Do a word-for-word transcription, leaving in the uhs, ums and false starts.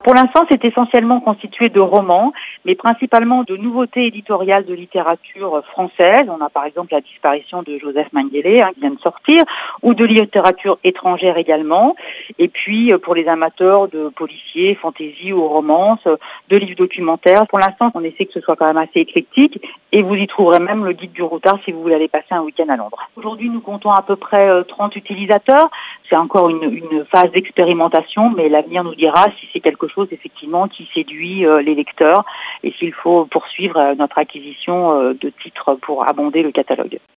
Pour l'instant, c'est essentiellement constitué de romans, mais principalement de nouveautés éditoriales de littérature française. On a par exemple la disparition de Joseph Mengele, hein, qui vient de sortir, ou de littérature étrangère également. Et puis, pour les amateurs de policiers, fantaisie ou romances, de livres documentaires. Pour l'instant, on essaie que ce soit quand même assez éclectique, et vous y trouverez même le guide du routard si vous voulez aller passer un week-end à Londres. Aujourd'hui, nous comptons à peu près trente utilisateurs. C'est encore une, une phase d'expérimentation, mais l'avenir nous dira si c'est quelque chose effectivement qui séduit euh, les lecteurs et s'il faut poursuivre euh, notre acquisition euh, de titres pour abonder le catalogue.